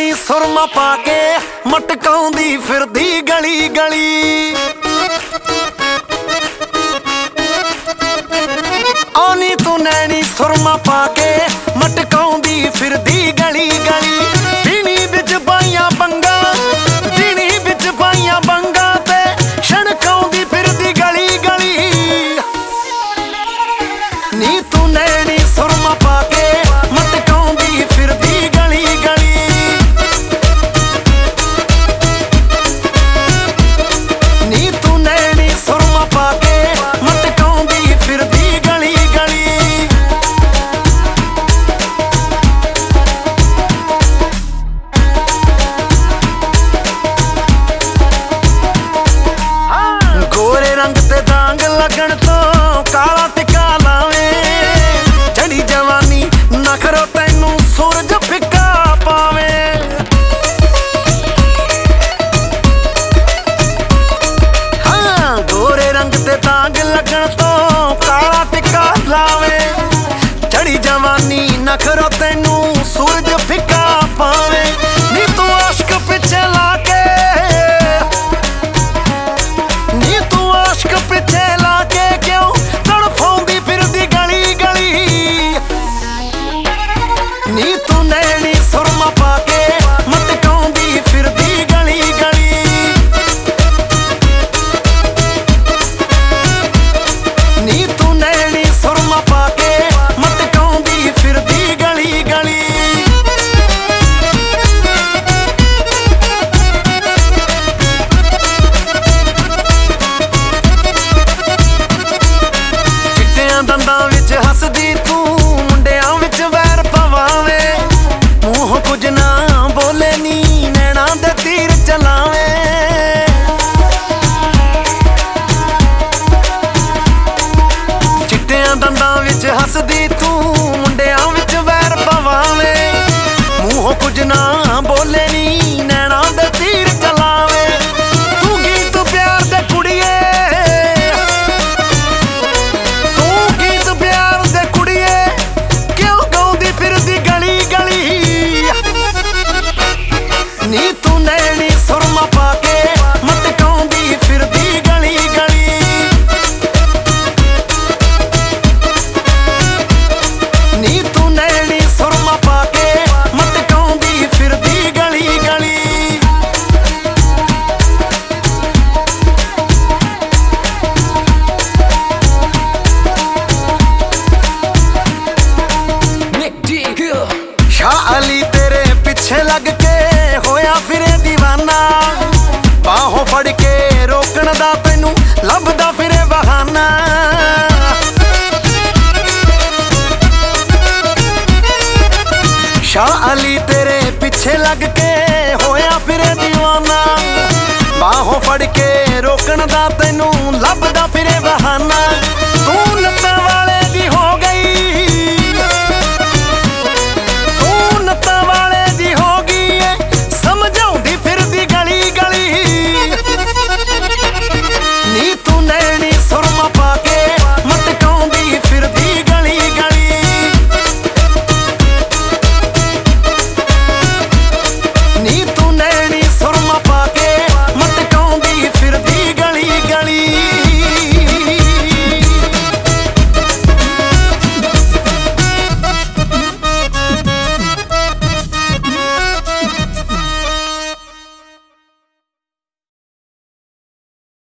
ਨੈਣੀ ਸੁਰਮਾ ਪਾ ਕੇ ਮਟਕਾਉਂਦੀ ਫਿਰਦੀ ਗਲੀ ਗਲੀ। ਆਉਣੀ ਤੂੰ ਨੈਣੀ ਸੁਰਮਾ ਪਾ ਕੇ ਮਟਕਾਉਂਦੀ ਫਿਰਦੀ ਗਲੀ ਗਲੀ। ਪੀਣੀ ਵਿੱਚ ਪਾਈਆਂ ਬੰਗਾ, ਪੀਣੀ ਵਿੱਚ ਪਾਈਆਂ ਬੰਗਾ ਤੇ ਛਣਕਾਉਂਦੀ ਫਿਰਦੀ ਗਲੀ ਗਲੀ। ਨੀ ਤੂੰ ਨੈਣੀ ਸੁਰਮਾ ਪਾ ਕੇ ਮਟਕਾਉਂਦੀ ਫਿਰਦੀ ਗਲੀ ਗਲੀ। ਨੀ ਤੂੰ ਨੈਣੀ ਸੁਰਮਾ ਪਾ ਕੇ ਮਟਕਾਉਂਦੀ ਫਿਰਦੀ ਗਲੀ ਗਲੀ। ਗੋਰੇ ਰੰਗ ਤੇ ਦਾਗ ਲੱਗਣ ਤੋਂ ਕਾਲਾ ਟਿੱਕਾ ਲਾਵੇਂ। ਚੜੀ ਜਵਾਨੀ ਨਖਰੋ ਤੈਨੂੰ ਸੂਰਜ ਫਿੱਕਾ ਪਾਵੇਂ। ਹਾਂ ਗੋਰੇ ਰੰਗ ਤੇ ਦਾਗ ਲੱਗਣ ਤੋਂ ਕਾਲਾ ਟਿੱਕਾ ਲਾਵੇਂ। ਚੜੀ ਜਵਾਨੀ ਨਖਰੋ ਤੈਨੂੰ ਸੂਰਜ ਫਿੱਕਾ ਪਾਵੇਂ। ਨੀ ਤੂੰ ਆਸ਼ਕ ਪਿੱਛੇ ਲਾ ਕੇ, ਨੀ ਤੂੰ ਆਸ਼ਕ ਪਿੱਛੇ ਲਾ ਕੇ ਕਿਉਂ ਤੜਫਾਉਂਦੀ ਫਿਰਦੀ ਗਲੀ ਗਲੀ। ਨੀ ਤੂੰ ਨੈਣੀ ਸੁਰਮਾ ਪਾ ਕੇ ਮਟਕਾਉਂਦੀ ਫਿਰਦੀ ਗਲੀ ਗਲੀ। ਨੀ ਤੂੰ ਨੈਣੀ ਸੁਰਮਾ ਪਾ ਕੇ ਮਟਕਾਉਂਦੀ ਫਿਰਦੀ ਗਲੀ ਗਲੀ। ਚਿੱਟਿਆਂ ਦੰਦਾਂ ਵਿੱਚ ਹੱਸਦੀ ਤੂੰ ਮੁੰਡਿਆਂ ਵਿੱਚ ਵੈਰ ਪਵਾਵੇਂ। ਮੂੰਹ ਕੁਝ ਨਾ ਬੋਲੇ ਨੀ ਨੈਣਾ ਦੇ ਤੀਰ ਚਲਾਵੇਂ। ਚਿੱਟਿਆਂ ਦੰਦਾਂ ਵਿੱਚ ਹੱਸਦੀ ਤੂੰ ਮੁੰਡਿਆਂ ਵਿੱਚ ਵੈਰ ਪਵਾਵੇਂ। ਮੂੰਹ ਕੁਝ ਨਾ ਬੋਲੇ ਨੀ ਨੈਣਾ ਦੇ ਤੀਰ ਚਲਾਵੇਂ। ਤੂੰ ਗੀਤ ਪਿਆਰ ਦੇ ਕੁੜੀਏ, ਤੂੰ ਗੀਤ ਪਿਆਰ ਦੇ ਕੁੜੀਏ ਕਿਉਂ ਗਾਉਂਦੀ ਫਿਰਦੀ ਗਲੀ ਗਲੀ। ਨੀ ਤੂੰ ਨੈਣੀ ਸੁਰਮਾ ਪਾ ਕੇ ਮਟਕਾਉਂਦੀ ਫਿਰਦੀ ਗਲੀ ਗਲੀ। ਨੀ ਤੂੰ ਨੈਣੀ ਸੁਰਮਾ ਪਾ ਕੇ ਮਟਕਾਉਂਦੀ ਫਿਰਦੀ ਗਲੀ ਗਲੀ। ਸ਼ਾਹ ਅਲੀ ਤੇਰੇ ਪਿੱਛੇ ਲੱਗ ਕੇ ਹੋਇਆ ਫਿਰੇ ਦੀਵਾਨਾ। ਬਾਹੋਂ ਫੜ ਕੇ ਰੋਕਣ ਦਾ ਤੈਨੂੰ ਲੱਭਦਾ ਫਿਰੇ ਬਹਾਨਾ। ਸ਼ਾਹ ਅਲੀ ਤੇਰੇ ਪਿੱਛੇ ਲੱਗ ਕੇ ਹੋਇਆ ਫਿਰੇ ਦੀਵਾਨਾ। ਬਾਹੋਂ ਫੜ ਕੇ ਰੋਕਣ ਦਾ ਤੈਨੂੰ ਲੱਭਦਾ ਫਿਰੇ ਬਹਾਨਾ। ਤੂੰ ਲੱਤਾਂ